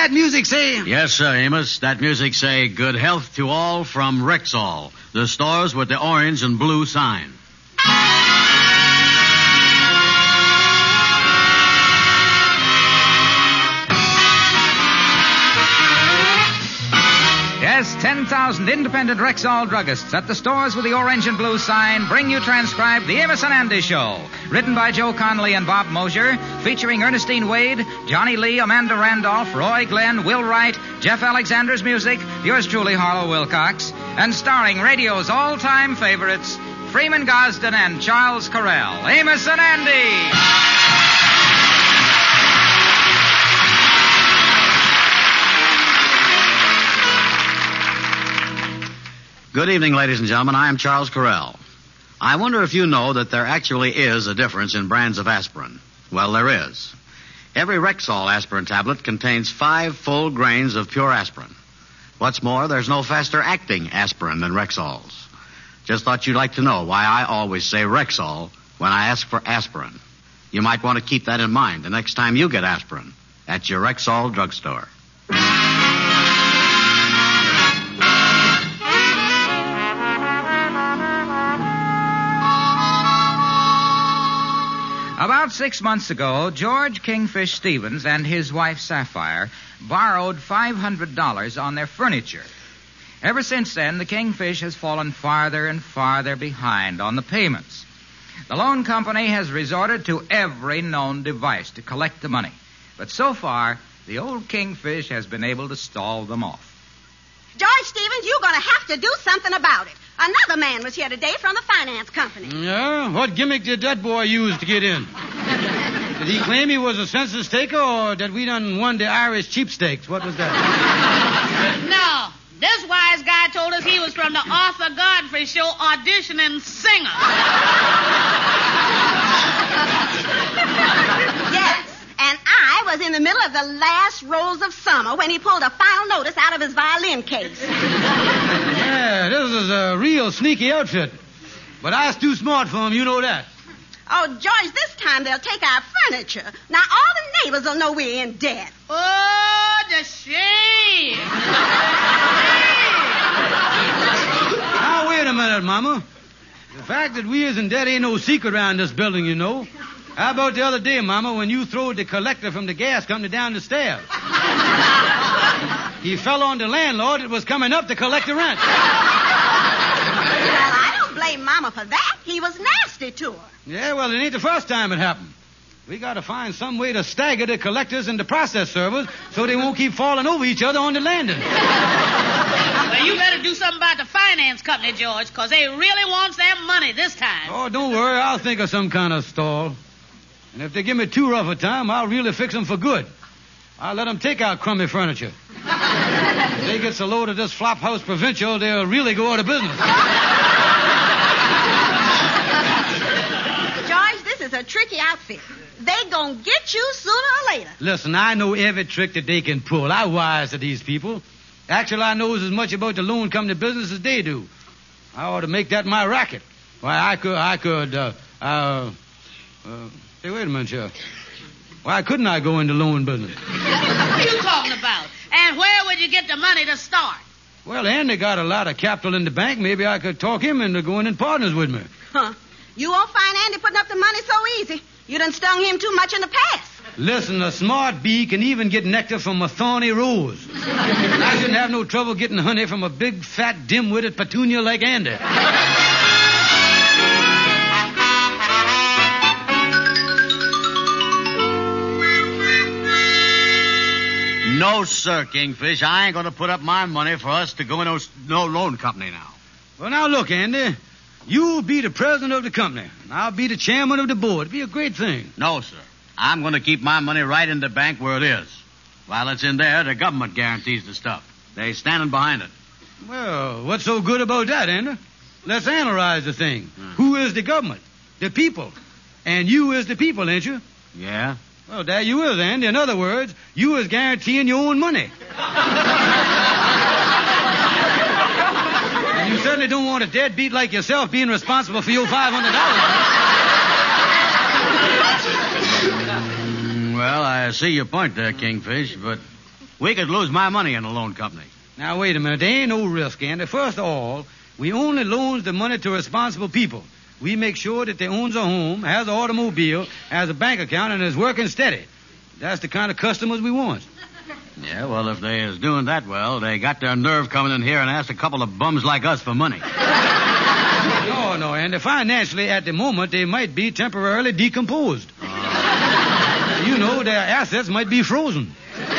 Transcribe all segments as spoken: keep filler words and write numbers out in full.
that music say? Yes, sir, Amos. That music say, good health to all from Rexall, the stores with the orange and blue sign. Yes, ten thousand independent Rexall druggists at the stores with the orange and blue sign bring you transcribed The Amos and Andy Show. Written by Joe Connolly and Bob Mosier, featuring Ernestine Wade, Johnny Lee, Amanda Randolph, Roy Glenn, Will Wright, Jeff Alexander's music, yours truly, Harlow Wilcox, and starring radio's all-time favorites, Freeman Gosden and Charles Correll. Amos and Andy! Good evening, ladies and gentlemen. I am Charles Correll. I wonder if you know that there actually is a difference in brands of aspirin. Well, there is. Every Rexall aspirin tablet contains five full grains of pure aspirin. What's more, there's no faster-acting aspirin than Rexall's. Just thought you'd like to know why I always say Rexall when I ask for aspirin. You might want to keep that in mind the next time you get aspirin at your Rexall drugstore. About six months ago, George Kingfish Stevens and his wife Sapphire borrowed five hundred dollars on their furniture. Ever since then, the Kingfish has fallen farther and farther behind on the payments. The loan company has resorted to every known device to collect the money. But so far, the old Kingfish has been able to stall them off. George Stevens, you're going to have to do something about it. Another man was here today from the finance company. Yeah? What gimmick did that boy use to get in? Did he claim he was a census taker, or that we done won the Irish cheapsteaks? What was that? No. This wise guy told us he was from the Arthur Godfrey Show auditioning singer. Yes, and I was in the middle of the last rose of summer when he pulled a final notice out of his violin case. Yeah, this is a real sneaky outfit. But I was too smart for him, you know that. Oh, George, this time they'll take our furniture. Now all the neighbors will know we're in debt. Oh, the shame. Now, wait a minute, Mama. The fact that we is in debt ain't no secret around this building, you know. How about the other day, Mama, when you throwed the collector from the gas company down the stairs? He fell on the landlord that was coming up to collect the rent. Well, I don't blame Mama for that. He was nasty to her. Yeah, well, it ain't the first time it happened. We got to find some way to stagger the collectors and the process servers so they won't keep falling over each other on the landing. Well, you better do something about the finance company, George, because they really wants their money this time. Oh, don't worry. I'll think of some kind of stall. And if they give me too rough a time, I'll really fix them for good. I'll let them take out crummy furniture. If they get so load of this Flophouse Provincial, they'll really go out of business. George, this is a tricky outfit. They gonna get you sooner or later. Listen, I know every trick that they can pull. I wise to these people. Actually, I knows as much about the loan company business as they do. I ought to make that my racket. Why, I could, I could, uh, uh, uh, hey, wait a minute, sir. Why couldn't I go into loan business? What are you talking about? And where would you get the money to start? Well, Andy got a lot of capital in the bank. Maybe I could talk him into going in partners with me. Huh. You won't find Andy putting up the money so easy. You done stung him too much in the past. Listen, a smart bee can even get nectar from a thorny rose. I shouldn't have no trouble getting honey from a big, fat, dim-witted petunia like Andy. No, sir, Kingfish. I ain't going to put up my money for us to go in no, no loan company now. Well, now, look, Andy. You'll be the president of the company, and I'll be the chairman of the board. It'd be a great thing. No, sir. I'm going to keep my money right in the bank where it is. While it's in there, the government guarantees the stuff. They standing behind it. Well, what's so good about that, Andy? Let's analyze the thing. Hmm. Who is the government? The people. And you is the people, ain't you? Yeah? Well, there you is, Andy. In other words, you is guaranteeing your own money. And you certainly don't want a deadbeat like yourself being responsible for your five hundred dollars. Well, I see your point there, Kingfish, but we could lose my money in the loan company. Now, wait a minute. There ain't no risk, Andy. First of all, we only loans the money to responsible people. We make sure that they owns a home, has an automobile, has a bank account, and is working steady. That's the kind of customers we want. Yeah, well, if they is doing that well, they got their nerve coming in here and asked a couple of bums like us for money. No, no, Andy. Financially, at the moment, they might be temporarily decomposed. Uh... You know, their assets might be frozen.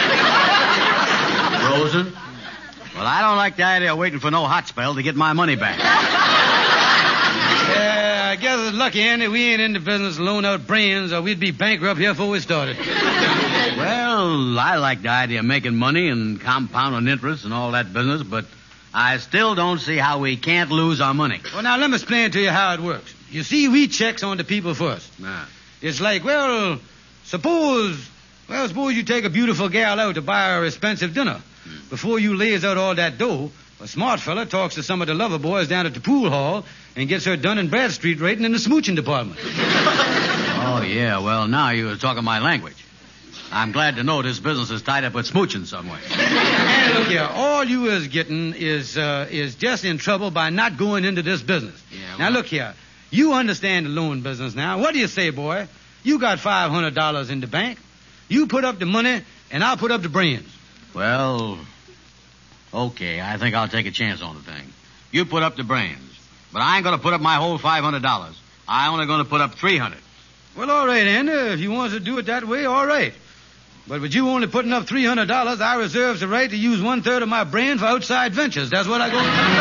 Frozen? Well, I don't like the idea of waiting for no hot spell to get my money back. Yeah, I guess it's lucky, Andy, we ain't in the business of loaning out brains, or we'd be bankrupt here before we started. Well, I like the idea of making money and compounding interest and all that business, but I still don't see how we can't lose our money. Well, now, let me explain to you how it works. You see, we checks on the people first. Yeah. It's like, well, suppose, well, suppose you take a beautiful gal out to buy her expensive dinner. Before you lays out all that dough, a smart fella talks to some of the lover boys down at the pool hall and gets her Dun and Bradstreet rating in the smooching department. Oh, yeah, well, now you're talking my language. I'm glad to know this business is tied up with smooching some way. And look here, all you is getting is uh, is just in trouble by not going into this business. Yeah, well... Now, look here, you understand the loan business now. What do you say, boy? You got five hundred dollars in the bank. You put up the money, and I'll put up the brains. Well, okay, I think I'll take a chance on the thing. You put up the brains, but I ain't going to put up my whole five hundred dollars. I'm only going to put up three hundred dollars. Well, all right, Andy. If you want to do it that way, all right. But with you only putting up three hundred dollars, I reserve the right to use one-third of my brain for outside ventures. That's what I go...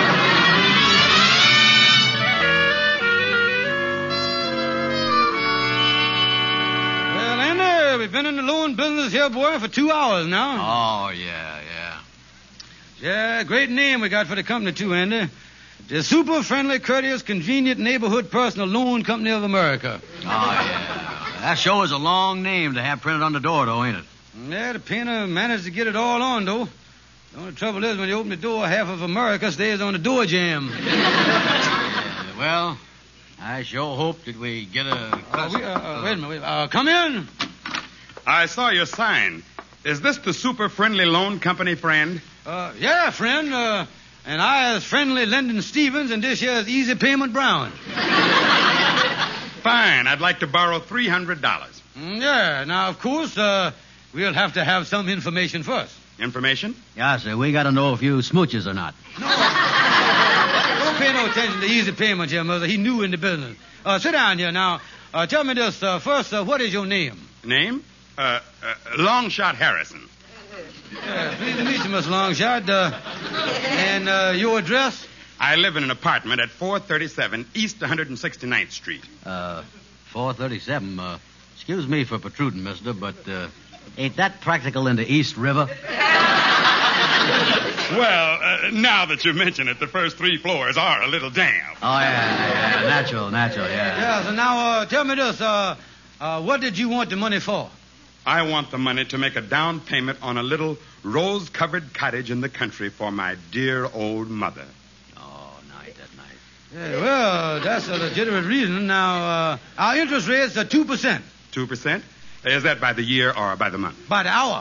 Well, Andy, we've been in the loan business here, boy, for two hours now. Oh, yeah, yeah. Yeah, great name we got for the company, too, Andy. The Super Friendly, Courteous, Convenient Neighborhood Personal Loan Company of America. Oh, yeah. That sure is a long name to have printed on the door, though, ain't it? Yeah, the painter managed to get it all on, though. The only trouble is, when you open the door, half of America stays on the door jamb. Yeah, well, I sure hope that we get a... Uh, we, uh, uh, wait a minute. Wait, uh, come in. I saw your sign. Is this the Super Friendly Loan Company, friend? Uh, yeah, friend. Uh, and I is Friendly Lending Stevens, and this here is Easy Payment Brown. Fine. I'd like to borrow three hundred dollars. Mm, yeah. Now, of course, uh... we'll have to have some information first. Information? Yeah, sir. We got to know if you smooches or not. No. Don't pay no attention to Easy Payment here, Mother. He new in the business. Uh, sit down here now. Uh, tell me this. Uh, first, uh, what is your name? Name? Uh, uh, Longshot Harrison. Yeah, pleased to meet you, Miss Longshot. Uh, and uh, your address? I live in an apartment at four thirty-seven East one hundred sixty-ninth Street. Uh, four thirty-seven, uh... Excuse me for protruding, mister, but uh, ain't that practical in the East River? Well, uh, now that you mention it, the first three floors are a little damp. Oh, yeah, yeah, natural, natural, yeah. Yeah, so now uh, tell me this. Uh, uh, what did you want the money for? I want the money to make a down payment on a little rose-covered cottage in the country for my dear old mother. Oh, nice, that's nice. Yeah, well, that's a legitimate reason. Now, uh, our interest rates are two percent. Two percent? Is that by the year or by the month? By the hour.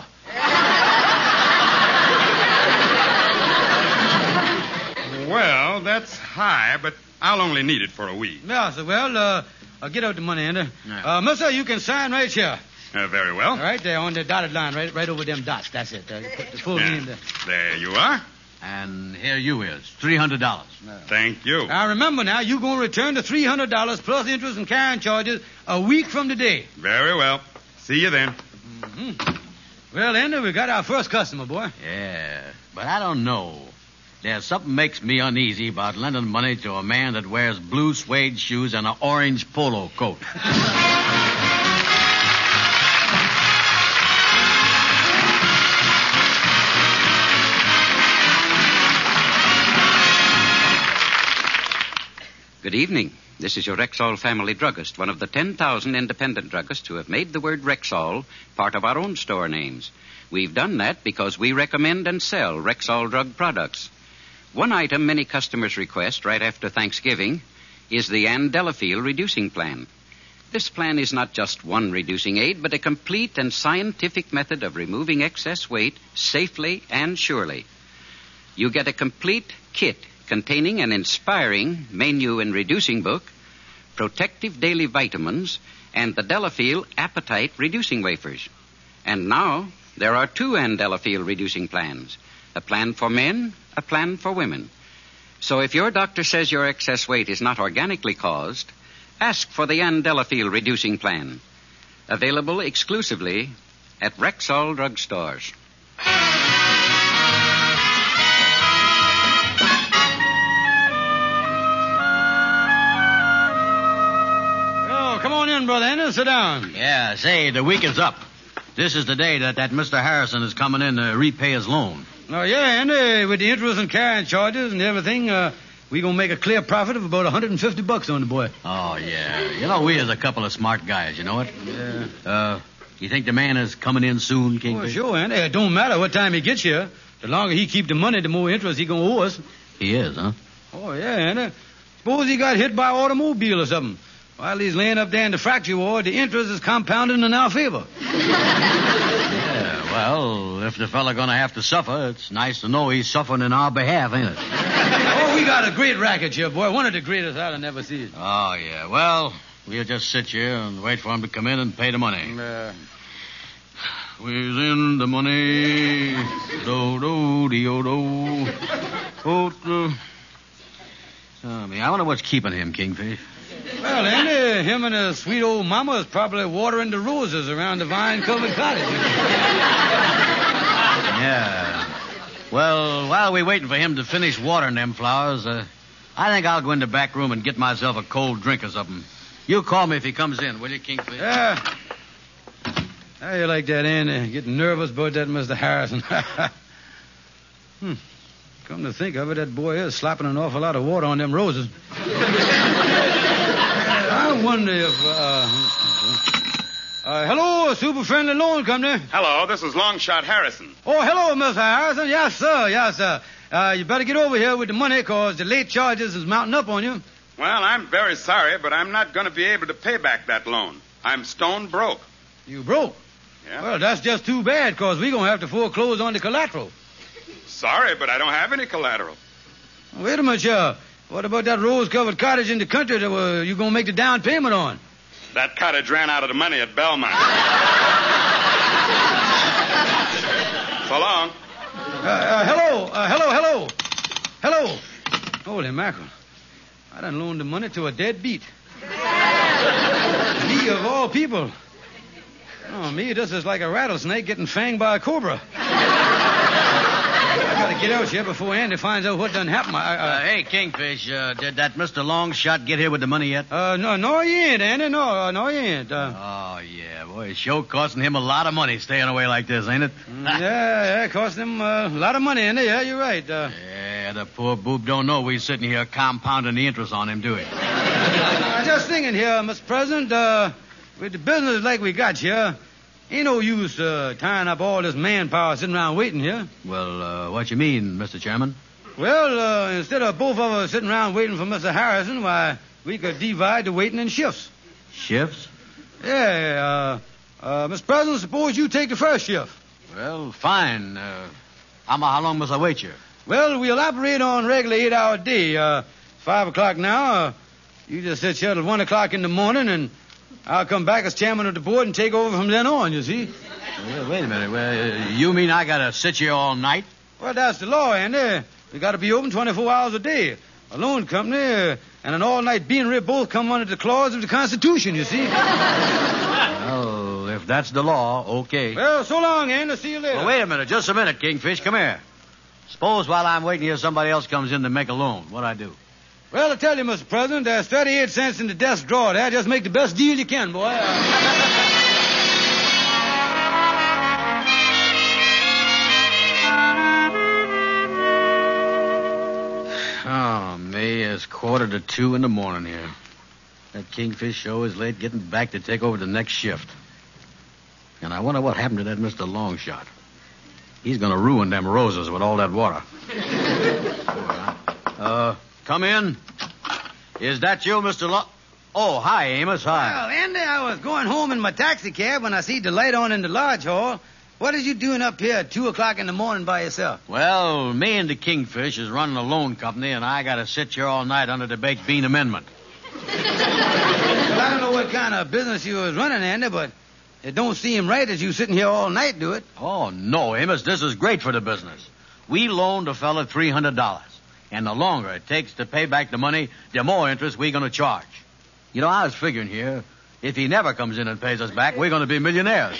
Well, that's high, but I'll only need it for a week. Yeah, so, well, uh, I'll get out the money, Andy. Yeah. Uh, mister, you can sign right here. Uh, very well. All right, there on the dotted line, right right over them dots. That's it. Uh, put the full Yeah. name there. There you are. And here you is, three hundred dollars. Thank you. Now, remember now, you're going to return the three hundred dollars plus interest and carrying charges a week from today. Very well. See you then. Mm-hmm. Well, Andy, we got our first customer, boy. Yeah, but I don't know. There's something makes me uneasy about lending money to a man that wears blue suede shoes and an orange polo coat. Good evening. This is your Rexall family druggist, one of the ten thousand independent druggists who have made the word Rexall part of our own store names. We've done that because we recommend and sell Rexall drug products. One item many customers request right after Thanksgiving is the Ann Delafield reducing plan. This plan is not just one reducing aid, but a complete and scientific method of removing excess weight safely and surely. You get a complete kit containing an inspiring menu and reducing book, protective daily vitamins, and the Delafield appetite reducing wafers. And now there are two Andelafield reducing plans, a plan for men, a plan for women. So if your doctor says your excess weight is not organically caused, ask for the Andelafield reducing plan. Available exclusively at Rexall drugstores. Oh, come on in, Brother Andy. Sit down. Yeah, say, the week is up. This is the day that that Mister Harrison is coming in to repay his loan. Oh, yeah, Andy, with the interest and carrying charges and everything, uh, we going to make a clear profit of about one hundred fifty bucks on the boy. Oh, yeah. You know, we is a couple of smart guys, you know it? Yeah. Uh, you think the man is coming in soon, King? Oh, sure, Andy. It don't matter what time he gets here. The longer he keep the money, the more interest he going to owe us. He is, huh? Oh, yeah, Andy. Suppose he got hit by an automobile or something. While he's laying up there in the fracture ward, the interest is compounding in our favor. Yeah, well, if the fella going to have to suffer, it's nice to know he's suffering in our behalf, ain't it? Oh, we got a great racket here, boy. One of the greatest I've ever seen. Oh, yeah. Well, we'll just sit here and wait for him to come in and pay the money. Uh, We's in the money. Do do do do. Oh, uh, I mean, I wonder what's keeping him, Kingfish. well, Andy, him and his sweet old mama is probably watering the roses around the vine-covered cottage. Yeah. Well, while we're waiting for him to finish watering them flowers, uh, I think I'll go in the back room and get myself a cold drink or something. You call me if he comes in, will you, Kingfish? Yeah. How you like that, Andy? Getting nervous about that Mister Harrison. hmm. Come to think of it, that boy is slapping an awful lot of water on them roses. I wonder if, uh... uh hello, Super Friendly Loan Company. Hello, this is Longshot Harrison. Oh, hello, Mister Harrison. Yes, sir. Yes, sir. Uh, you better get over here with the money, because the late charges is mounting up on you. Well, I'm very sorry, but I'm not going to be able to pay back that loan. I'm stone broke. You broke? Yeah. Well, that's just too bad, because we're going to have to foreclose on the collateral. Sorry, but I don't have any collateral. Wait a minute, uh, what about that rose-covered cottage in the country that uh, you're going to make the down payment on? That cottage ran out of the money at Belmont. So long. Uh, uh, hello, uh, hello, hello. Hello. Holy mackerel. I done loaned the money to a deadbeat. Me of all people. Oh, me, this is like a rattlesnake getting fanged by a cobra. I gotta get out here before Andy finds out what done happened. I, uh, Uh, hey, Kingfish, uh, did that Mister Longshot get here with the money yet? uh, no, no, he ain't, Andy. No, uh, no, he ain't. Uh, Oh, yeah, boy, it's sure costing him a lot of money staying away like this, ain't it? yeah, yeah, it cost him uh, a lot of money, Andy. Yeah, you're right. Uh, Yeah, the poor boob don't know we're sitting here compounding the interest on him, do we? I'm just thinking here, Mister President, uh, with the business like we got here, ain't no use uh, tying up all this manpower sitting around waiting here. Well, uh, what you mean, Mister Chairman? Well, uh, instead of both of us sitting around waiting for Mister Harrison, why, we could divide the waiting in shifts. Shifts? Yeah, uh, uh, Mister President, suppose you take the first shift. Well, fine. Uh, how, how long must I wait here? Well, we'll operate on regular eight-hour day. Uh, five o'clock now. Uh, you just sit here till one o'clock in the morning, and I'll come back as chairman of the board and take over from then on, you see. Well, wait a minute. Well, uh, you mean I gotta sit here all night? Well, that's the law, Andy. We got to be open twenty-four hours a day. A loan company uh, and an all-night beanery both come under the clause of the Constitution, you see. Well, if that's the law, okay. Well, so long, Andy. See you later. Well, wait a minute. Just a minute, Kingfish. Come here. Suppose while I'm waiting here, somebody else comes in to make a loan. What'd I do? Well, I tell you, Mister President, there's thirty-eight cents in the desk drawer there. Just make the best deal you can, boy. Oh, me, it's quarter to two in the morning here. That Kingfish show is late getting back to take over the next shift. And I wonder what happened to that Mister Longshot. He's going to ruin them roses with all that water. uh, come in. Is that you, Mister Long... Oh, hi, Amos. Hi. Well, Andy, I was going home in my taxi cab when I see the light on in the lodge hall. What is you doing up here at two o'clock in the morning by yourself? Well, me and the Kingfish is running a loan company, and I got to sit here all night under the baked bean amendment. Well, I don't know what kind of business you was running, Andy, but it don't seem right as you sitting here all night do it. Oh, no, Amos, this is great for the business. We loaned a fella three hundred dollars, and the longer it takes to pay back the money, the more interest we're going to charge. You know, I was figuring here, if he never comes in and pays us back, we're going to be millionaires.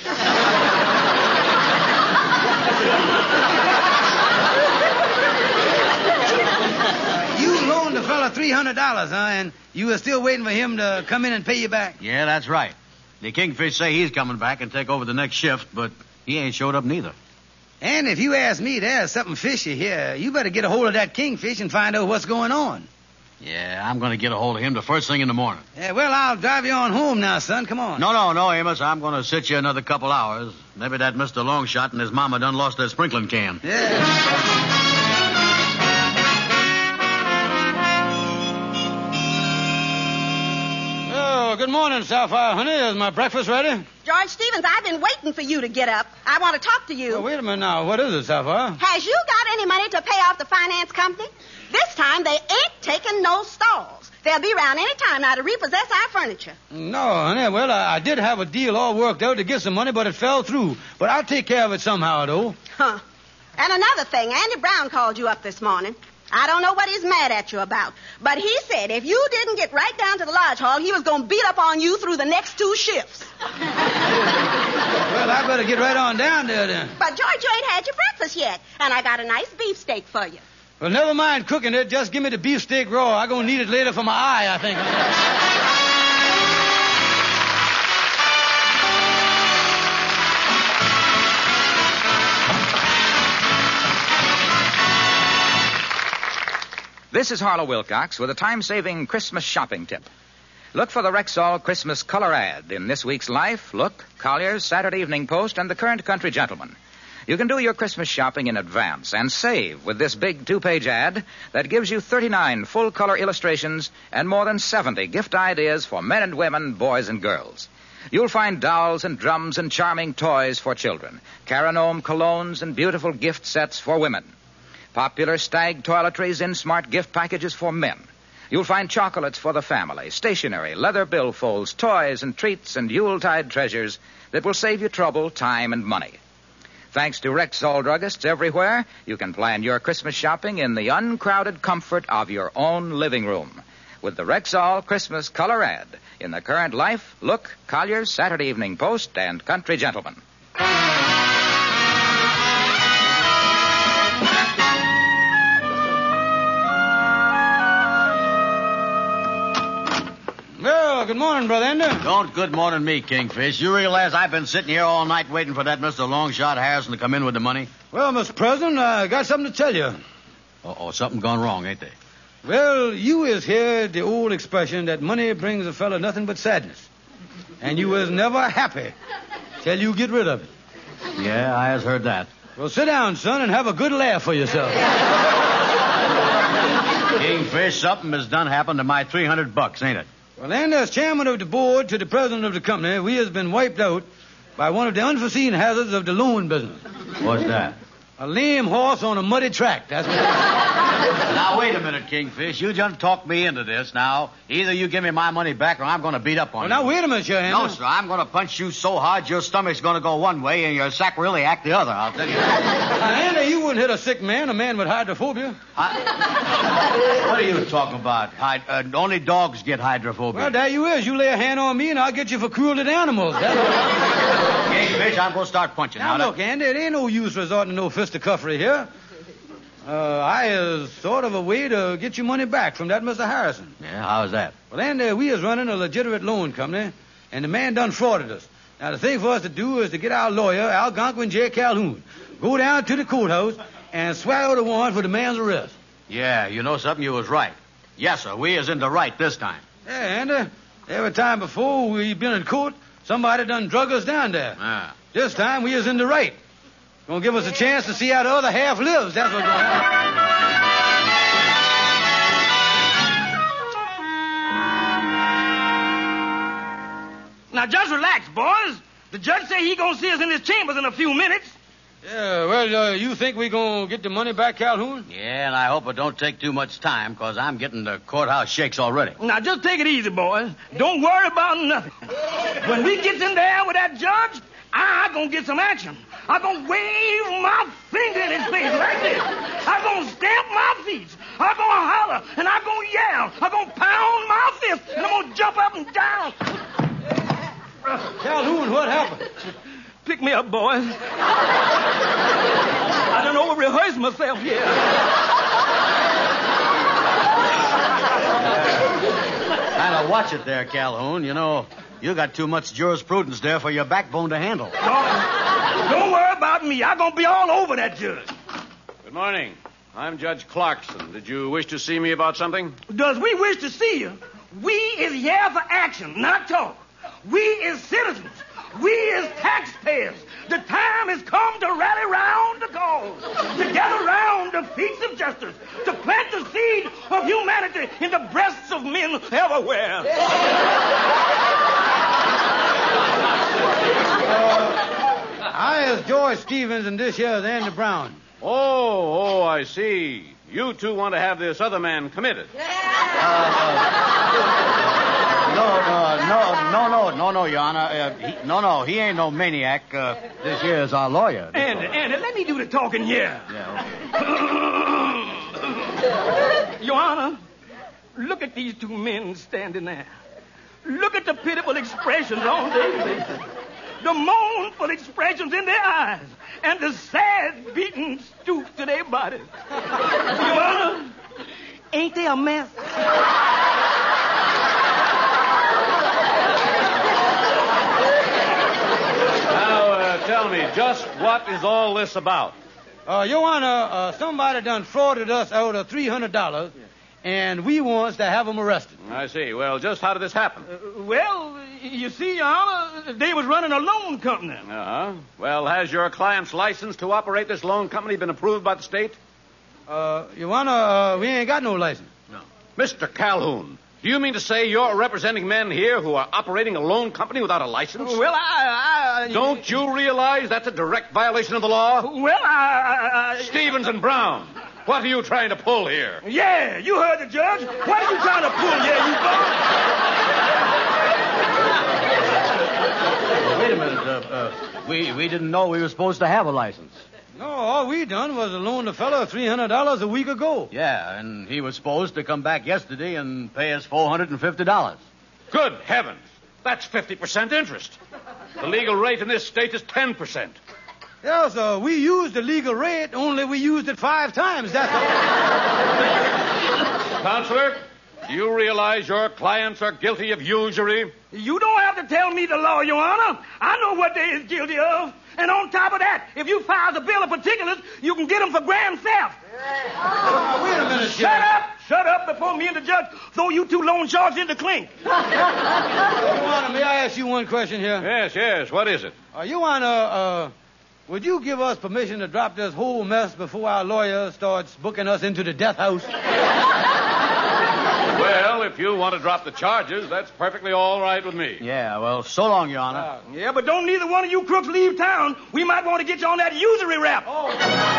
You loaned the fella three hundred dollars, huh, and you were still waiting for him to come in and pay you back? Yeah, that's right. The Kingfish say he's coming back and take over the next shift, but he ain't showed up neither. And if you ask me, there's something fishy here. You better get a hold of that Kingfish and find out what's going on. Yeah, I'm going to get a hold of him the first thing in the morning. Yeah, well, I'll drive you on home now, son. Come on. No, no, no, Amos. I'm going to sit you another couple hours. Maybe that Mister Longshot and his mama done lost their sprinkling can. Yeah. Oh, good morning, Sapphire, honey. Is my breakfast ready? George Stevens, I've been waiting for you to get up. I want to talk to you. Oh, wait a minute now. What is it, Sapphire? Has you got any money to pay off the finance company? This time they ain't taking no stalls. They'll be around any time now to repossess our furniture. No, honey. Well, I, I did have a deal all worked out to get some money, but it fell through. But I'll take care of it somehow, though. Huh. And another thing, Andy Brown called you up this morning. I don't know what he's mad at you about, but he said if you didn't get right down to the lodge hall, he was going to beat up on you through the next two shifts. Well, I better get right on down there then. But, George, you ain't had your breakfast yet, and I got a nice beefsteak for you. Well, never mind cooking it. Just give me the beefsteak raw. I'm going to need it later for my eye, I think. This is Harlow Wilcox with a time-saving Christmas shopping tip. Look for the Rexall Christmas color ad in this week's Life, Look, Collier's, Saturday Evening Post, and the Current Country Gentleman. You can do your Christmas shopping in advance and save with this big two-page ad that gives you thirty-nine full-color illustrations and more than seventy gift ideas for men and women, boys and girls. You'll find dolls and drums and charming toys for children, Caranome colognes and beautiful gift sets for women, popular Stag toiletries in smart gift packages for men. You'll find chocolates for the family, stationery, leather billfolds, toys and treats and Yuletide treasures that will save you trouble, time, and money. Thanks to Rexall druggists everywhere, you can plan your Christmas shopping in the uncrowded comfort of your own living room with the Rexall Christmas color ad in the Current Life, Look, Collier's, Saturday Evening Post, and Country Gentleman. Well, good morning, Brother Ender. Don't good morning me, Kingfish. You realize I've been sitting here all night waiting for that Mister Longshot Harrison to come in with the money? Well, Mister President, I got something to tell you. Uh-oh, something gone wrong, ain't they? Well, you is heard the old expression that money brings a fella nothing but sadness. And you was never happy till you get rid of it. Yeah, I has heard that. Well, sit down, son, and have a good laugh for yourself. Kingfish, something has done happened to my three hundred bucks, ain't it? Well, and as chairman of the board to the president of the company, we has been wiped out by one of the unforeseen hazards of the loan business. What's that? A lame horse on a muddy track. That's what. Now, wait a minute, Kingfish. You just talked me into this. Now, either you give me my money back or I'm going to beat up on Well, you. now, wait a minute, Sharon. No, sir. I'm going to punch you so hard your stomach's going to go one way and your sacroiliac the other, I'll tell you. Now, Andy, you wouldn't hit a sick man, a man with hydrophobia. I... What are you talking about? Hyd... Uh, only dogs get hydrophobia. Well, there you is. You lay a hand on me, and I'll get you for cruelty to animals. That's all. Kingfish, I'm going to start punching. Now, now look, Andy, it ain't no use resorting to no fisticuffery here. Uh, I is sort of a way to get your money back from that Mister Harrison. Yeah, how's that? Well, Andy, we is running a legitimate loan company, and the man done frauded us. Now, the thing for us to do is to get our lawyer, Algonquin J. Calhoun, go down to the courthouse and swear out a warrant for the man's arrest. Yeah, you know something? You was right. Yes, sir. We is in the right this time. Yeah, Andy, every time before we been in court, somebody done drug us down there. Ah. This time we is in the right. Gonna give us a chance to see how the other half lives. That's what's gonna happen. Now, just relax, boys. The judge say he gonna see us in his chambers in a few minutes. Yeah, well, uh, you think we gonna get the money back, Calhoun? Yeah, and I hope it don't take too much time, because I'm getting the courthouse shakes already. Now, just take it easy, boys. Don't worry about nothing. When we get in there with that judge, I'm gonna get some action. I'm gonna wave my finger in his face like this. I'm gonna stamp my feet. I'm gonna holler, and I'm gonna yell. I'm gonna pound my fist, and I'm gonna jump up and down. Calhoun, what happened? Pick me up, boys. I done over-rehearsed myself here. Kind of watch it there, Calhoun. You know, you got too much jurisprudence there for your backbone to handle. Don't, don't worry about me. I'm going to be all over that judge. Good morning. I'm Judge Clarkson. Did you wish to see me about something? Does we wish to see you? We is here for action, not talk. We is citizens. We is taxpayers. The time has come to rally round the cause, to gather round the feet of justice, to plant the seed of humanity in the breasts of men everywhere. Uh, I is George Stevens, and this here is Andy Brown. Oh, oh, I see. You two want to have this other man committed. Uh, uh, no, uh, no, no, no, no, no, Your Honor. Uh, he, no, no, he ain't no maniac. Uh, this here is our lawyer. Andy, Andy, let me do the talking here. Yeah, okay. Your Honor, look at these two men standing there. Look at the pitiful expressions on their faces, the mournful expressions in their eyes, and the sad, beaten stoop to their bodies. Your Honor, ain't they a mess? Now, uh, tell me, just what is all this about? Uh, Your Honor, uh, somebody done frauded us out of three hundred dollars, and we wants to have them arrested. I see. Well, just how did this happen? Uh, well, you see, Your Honor, they was running a loan company. Uh-huh. Well, has your client's license to operate this loan company been approved by the state? Uh, Your Honor, uh, we ain't got no license. No. Mister Calhoun, do you mean to say you're representing men here who are operating a loan company without a license? Well, I... I Don't you realize that's a direct violation of the law? Well, I... I Stevens and Brown, what are you trying to pull here? Yeah, you heard the judge. What are you trying to pull here, you folks? Wait a minute. Uh, uh, we, we didn't know we were supposed to have a license. No, all we done was to loan the fellow three hundred dollars a week ago. Yeah, and he was supposed to come back yesterday and pay us four hundred fifty dollars. Good heavens. That's fifty percent interest. The legal rate in this state is ten percent. Yeah, so we used the legal rate, only we used it five times, that's all. Counselor, do you realize your clients are guilty of usury? You don't have to tell me the law, Your Honor. I know what they is guilty of. And on top of that, if you file the bill of particulars, you can get them for grand theft. Uh, wait a minute, Shut Judge. up! Shut up before me and the judge throw you two loan sharks in the clink. Your Honor, may I ask you one question here? Yes, yes. What is it? Uh, Your Honor, uh, would you give us permission to drop this whole mess before our lawyer starts booking us into the death house? Well, if you want to drop the charges, that's perfectly all right with me. Yeah, well, so long, Your Honor. Uh, yeah, but don't neither one of you crooks leave town. We might want to get you on that usury rap. Oh.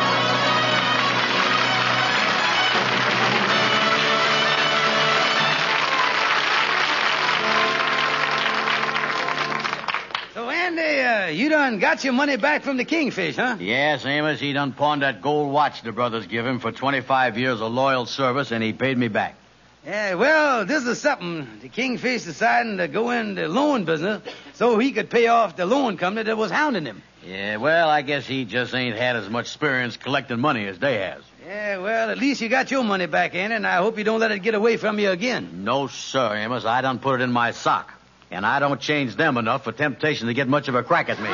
So, Andy, uh, you done got your money back from the Kingfish, huh? Yes, Amos, he done pawned that gold watch the brothers give him for twenty-five years of loyal service, and he paid me back. Yeah, well, this is something. The Kingfish deciding to go in the loan business so he could pay off the loan company that was hounding him. Yeah, well, I guess he just ain't had as much experience collecting money as they has. Yeah, well, at least you got your money back, Andy, and I hope you don't let it get away from you again. No, sir, Amos. I done put it in my sock. And I don't change them enough for temptation to get much of a crack at me.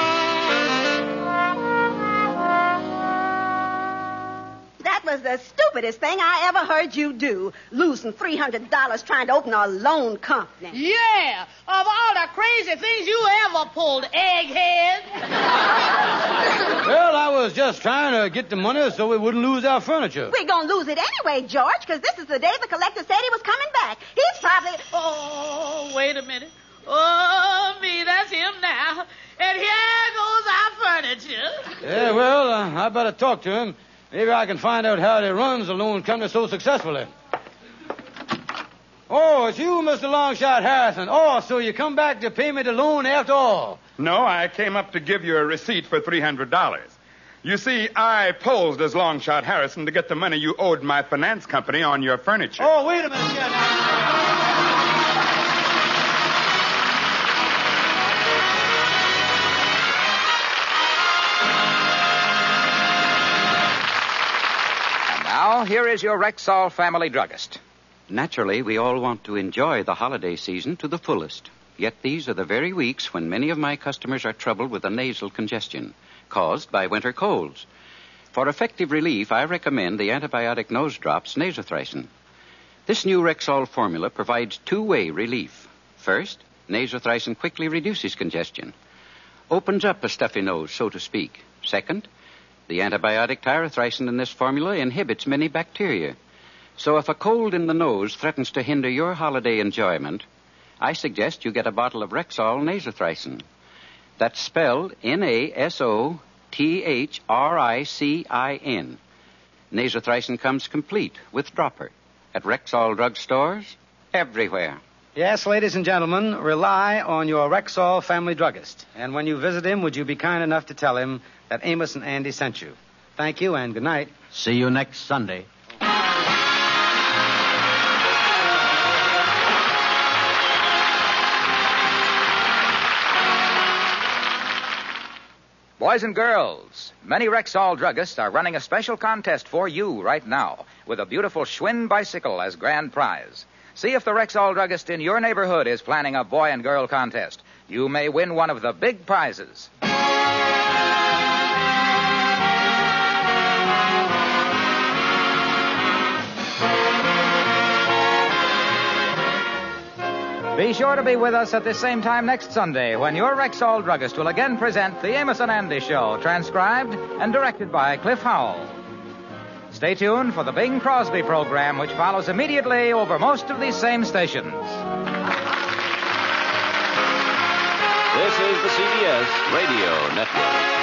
That was the stupidest stupidest thing I ever heard you do, losing three hundred dollars trying to open a loan company. Yeah, of all the crazy things you ever pulled, egghead. Well, I was just trying to get the money so we wouldn't lose our furniture. We're going to lose it anyway, George, because this is the day the collector said he was coming back. He's probably... Oh, wait a minute. Oh, me, that's him now. And here goes our furniture. Yeah, well, uh, I better talk to him. Maybe I can find out how he runs the loan company so successfully. Oh, it's you, Mister Longshot Harrison. Oh, so you come back to pay me the loan after all. No, I came up to give you a receipt for three hundred dollars. You see, I posed as Longshot Harrison to get the money you owed my finance company on your furniture. Oh, wait a minute, Ken. Now, here is your Rexall family druggist. Naturally, we all want to enjoy the holiday season to the fullest. Yet these are the very weeks when many of my customers are troubled with a nasal congestion caused by winter colds. For effective relief, I recommend the antibiotic nose drops Nasothricin. This new Rexall formula provides two-way relief. First, Nasothricin quickly reduces congestion, opens up a stuffy nose, so to speak. Second, the antibiotic tyrothricin in this formula inhibits many bacteria. So if a cold in the nose threatens to hinder your holiday enjoyment, I suggest you get a bottle of Rexall Nasothricin. That's spelled N A S O T H R I C I N. Nasothricin comes complete with dropper at Rexall drugstores everywhere. Yes, ladies and gentlemen, rely on your Rexall family druggist. And when you visit him, would you be kind enough to tell him that Amos and Andy sent you? Thank you and good night. See you next Sunday. Boys and girls, many Rexall druggists are running a special contest for you right now with a beautiful Schwinn bicycle as grand prize. See if the Rexall druggist in your neighborhood is planning a boy and girl contest. You may win one of the big prizes. Be sure to be with us at the same time next Sunday when your Rexall druggist will again present the Amos and Andy Show, transcribed and directed by Cliff Howell. Stay tuned for the Bing Crosby program, which follows immediately over most of these same stations. This is the C B S Radio Network.